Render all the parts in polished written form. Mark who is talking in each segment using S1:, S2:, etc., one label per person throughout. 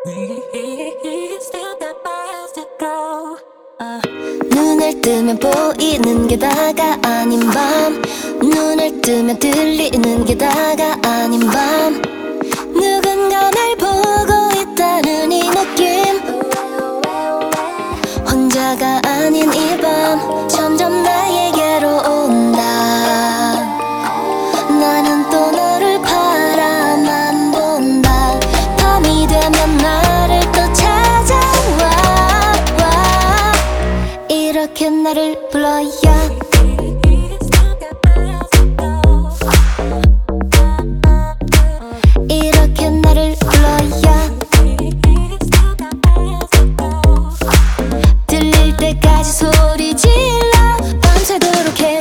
S1: 눈을 뜨면 보이는 게 다가 아닌 밤, 눈을 뜨면 들리는 게 다가 아닌 밤, 누군가 날 보고 있다는 이 느낌, 혼자가 아닌 이 밤 점점 나에게로 온다. 나는 또 너를 바라만 본다. 밤이 되면 나를 또 찾아와. 이렇게 나를 불러요. 이렇게 나를 불러요. 들릴 때까지 소리 질러 밤새도록 해.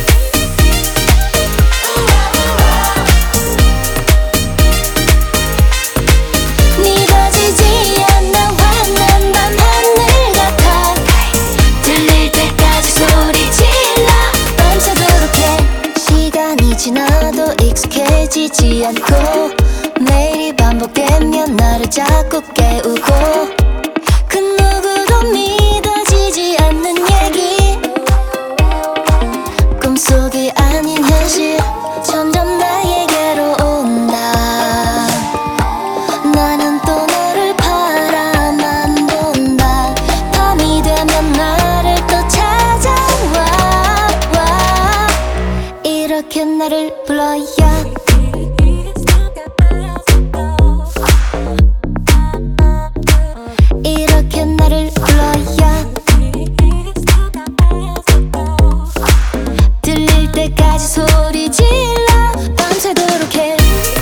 S1: 네가 지지 않아 환한 밤 하늘 같아. 들릴 때까지 소리 질러 밤새도록 해. 시간이 지나도 익숙해지지 않고 매일이 반복되면 나를 자꾸 깨우고 그 누구도 믿어지지 않는 얘기, 꿈속이 아닌 현실 점점 나에게로 온다. 나는 또 너를 바라만 본다. 밤이 되면 나를 또 찾아와. 이렇게 나를 불러요. 이렇게 나를 불러요. 들릴 때까지 소리 질러 밤새도록 해.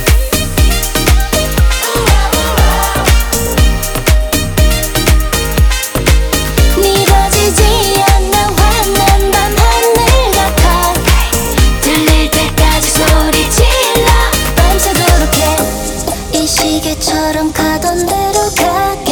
S1: 네가 지지 않아 환한 밤 하늘 같아. 들릴 때까지 소리 질러 밤새도록 해. 이 시계처럼 가던 대로 가.